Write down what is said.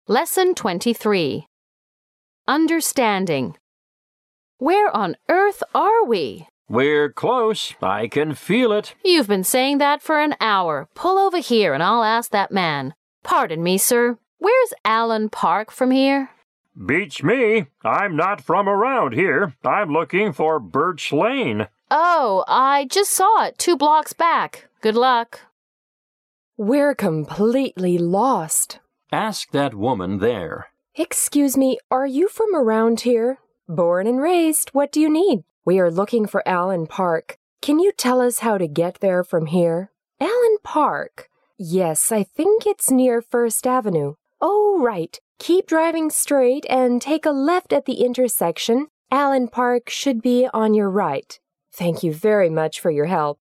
Lesson 23. Understanding. Where on earth are we? We're close. I can feel it. You've been saying that for an hour. Pull over here and I'll ask that man. Pardon me, sir. Where's Allen Park from here? Beats me. I'm not from around here. I'm looking for Birch Lane. Oh, I just saw it 2 blocks back. Good luck. We're completely lost. Ask that woman there. Excuse me, are you from around here? Born and raised, what do you need? We are looking for Allen Park. Can you tell us how to get there from here? Allen Park? Yes, I think it's near First Avenue. Oh, right. Keep driving straight and take a left at the intersection. Allen Park should be on your right. Thank you very much for your help.